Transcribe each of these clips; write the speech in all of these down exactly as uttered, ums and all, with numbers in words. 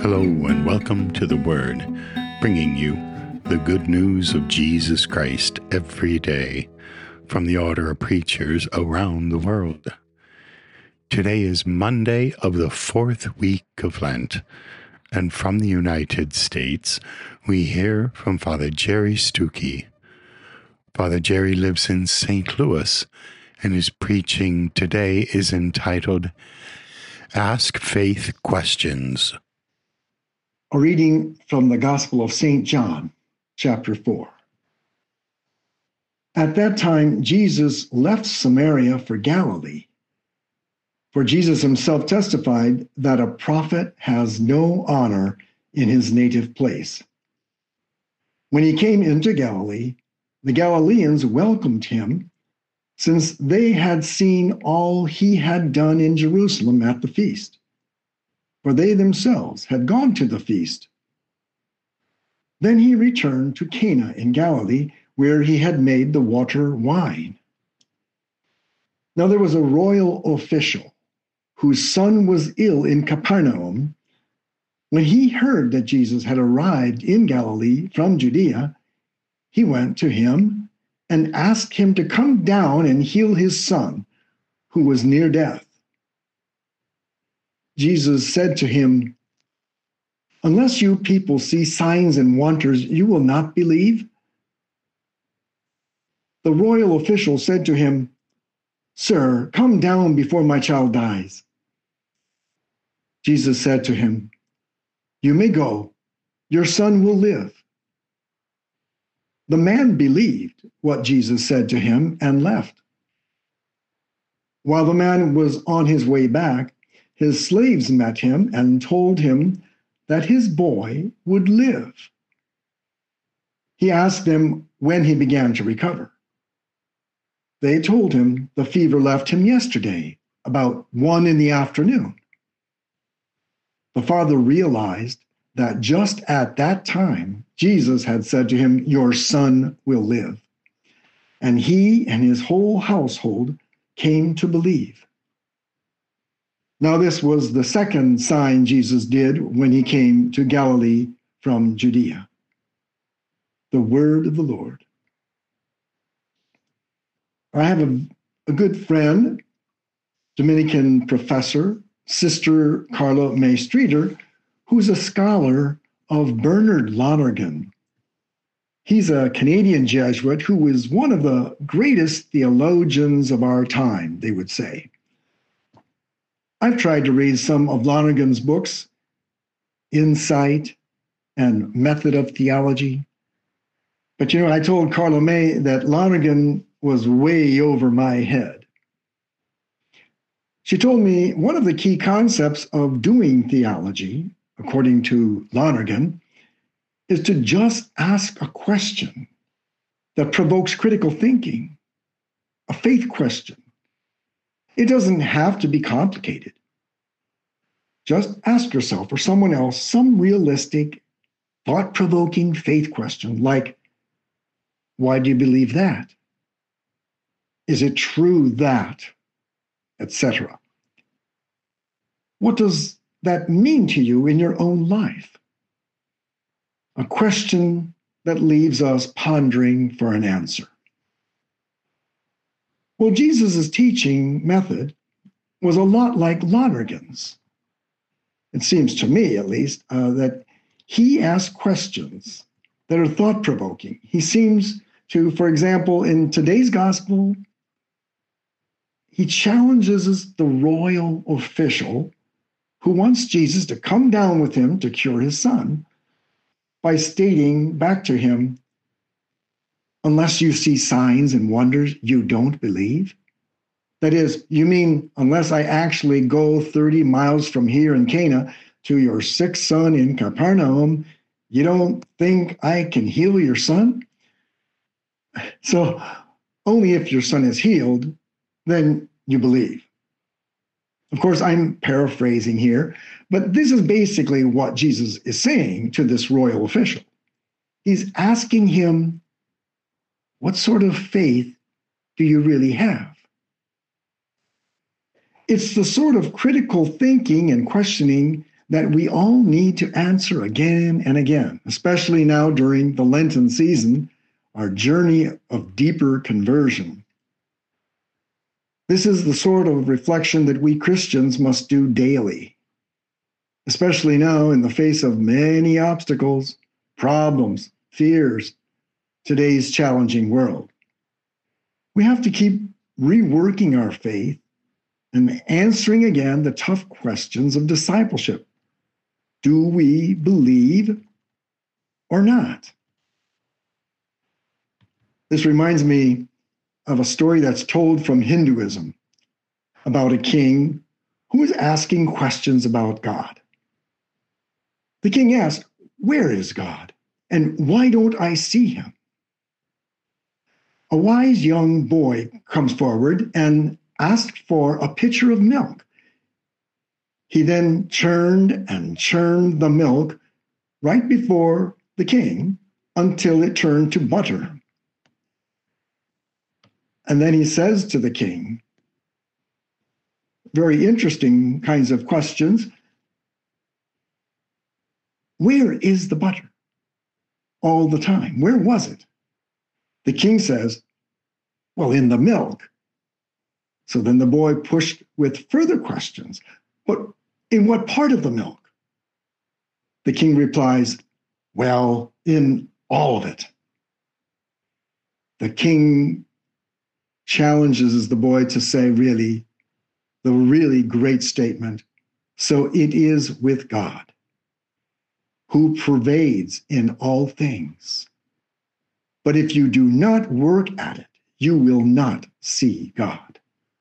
Hello and welcome to The Word, bringing you the good news of Jesus Christ every day from the order of preachers around the world. Today is Monday of the fourth week of Lent, and from the United States, we hear from Father Jerry Stuckey. Father Jerry lives in Saint Louis, and his preaching today is entitled, Ask Faith Questions. A reading from the Gospel of Saint John, chapter four. At that time, Jesus left Samaria for Galilee, for Jesus himself testified that a prophet has no honor in his native place. When he came into Galilee, the Galileans welcomed him, since they had seen all he had done in Jerusalem at the feast. For they themselves had gone to the feast. Then he returned to Cana in Galilee, where he had made the water wine. Now there was a royal official whose son was ill in Capernaum. When he heard that Jesus had arrived in Galilee from Judea, he went to him and asked him to come down and heal his son, who was near death. Jesus said to him, "Unless you people see signs and wonders, you will not believe?" The royal official said to him, "Sir, come down before my child dies." Jesus said to him, "You may go. Your son will live." The man believed what Jesus said to him and left. While the man was on his way back, his slaves met him and told him that his boy would live. He asked them when he began to recover. They told him the fever left him yesterday, about one in the afternoon. The father realized that just at that time, Jesus had said to him, "Your son will live." And he and his whole household came to believe. Now this was the second sign Jesus did when he came to Galilee from Judea. The word of the Lord. I have a, a good friend, Dominican professor, Sister Carla May Streeter, who's a scholar of Bernard Lonergan. He's a Canadian Jesuit who was one of the greatest theologians of our time, they would say. I've tried to read some of Lonergan's books, Insight and Method of Theology. But you know, I told Carla May that Lonergan was way over my head. She told me one of the key concepts of doing theology, according to Lonergan, is to just ask a question that provokes critical thinking, a faith question. It doesn't have to be complicated. Just ask yourself or someone else some realistic, thought-provoking faith question like, why do you believe that? Is it true that? et cetera. What does that mean to you in your own life? A question that leaves us pondering for an answer. Well, Jesus' teaching method was a lot like Lonergan's. It seems to me, at least, uh, that he asked questions that are thought-provoking. He seems to, for example, in today's gospel, he challenges the royal official who wants Jesus to come down with him to cure his son by stating back to him, "Unless you see signs and wonders, you don't believe?" That is, you mean unless I actually go thirty miles from here in Cana to your sick son in Capernaum, you don't think I can heal your son? So only if your son is healed, then you believe. Of course, I'm paraphrasing here, but this is basically what Jesus is saying to this royal official. He's asking him, what sort of faith do you really have? It's the sort of critical thinking and questioning that we all need to answer again and again, especially now during the Lenten season, our journey of deeper conversion. This is the sort of reflection that we Christians must do daily, especially now in the face of many obstacles, problems, fears, today's challenging world. We have to keep reworking our faith and answering again the tough questions of discipleship. Do we believe or not? This reminds me of a story that's told from Hinduism about a king who was asking questions about God. The king asked, "Where is God? And why don't I see him?" A wise young boy comes forward and asked for a pitcher of milk. He then churned and churned the milk right before the king until it turned to butter. And then he says to the king, very interesting kinds of questions, "Where is the butter all the time? Where was it?" The king says, "Well, in the milk." So then the boy pushed with further questions, "But in what part of the milk?" The king replies, "Well, in all of it." The king challenges the boy to say really, the really great statement, "So it is with God, who pervades in all things. But if you do not work at it, you will not see God."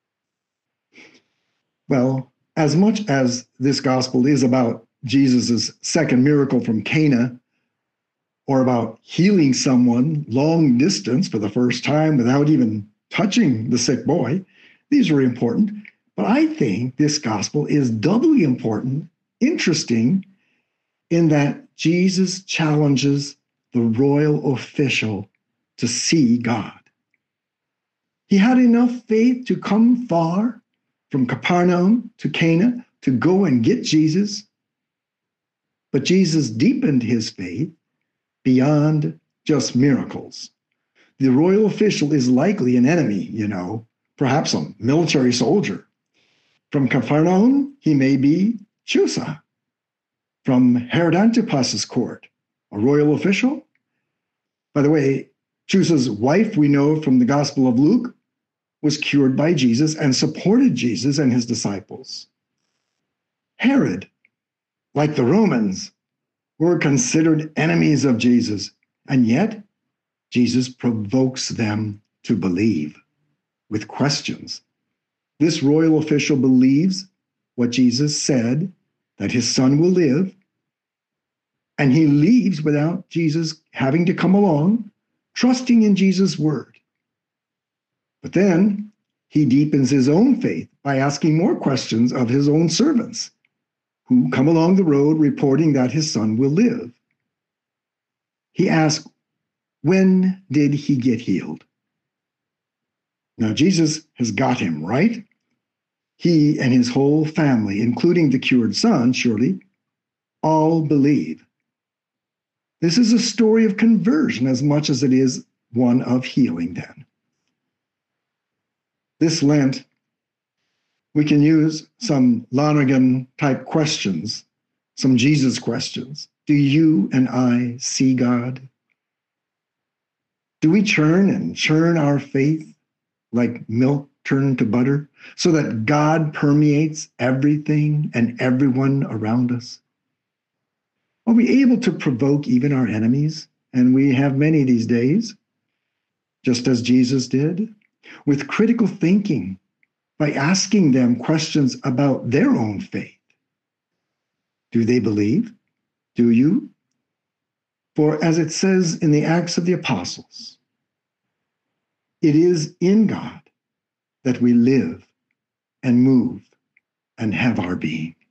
Well, as much as this gospel is about Jesus' second miracle from Cana, or about healing someone long distance for the first time without even touching the sick boy, these are important. But I think this gospel is doubly important, interesting, in that Jesus challenges the royal official to see God. He had enough faith to come far from Capernaum to Cana to go and get Jesus, but Jesus deepened his faith beyond just miracles. The royal official is likely an enemy, you know, perhaps a military soldier. From Capernaum, he may be Chusa. From Herod Antipas's court, a royal official. By the way, Chusa's wife, we know from the Gospel of Luke, was cured by Jesus and supported Jesus and his disciples. Herod, like the Romans, were considered enemies of Jesus, and yet Jesus provokes them to believe with questions. This royal official believes what Jesus said, that his son will live, and he leaves without Jesus having to come along, trusting in Jesus' word. But then he deepens his own faith by asking more questions of his own servants, who come along the road reporting that his son will live. He asks, when did he get healed? Now, Jesus has got him, right? He and his whole family, including the cured son, surely, all believe. This is a story of conversion as much as it is one of healing, then. This Lent, we can use some Lonergan-type questions, some Jesus questions. Do you and I see God? Do we churn and churn our faith like milk turned to butter so that God permeates everything and everyone around us? Are we able to provoke even our enemies? And we have many these days, just as Jesus did, with critical thinking by asking them questions about their own faith. Do they believe? Do you? For as it says in the Acts of the Apostles, it is in God that we live and move and have our being.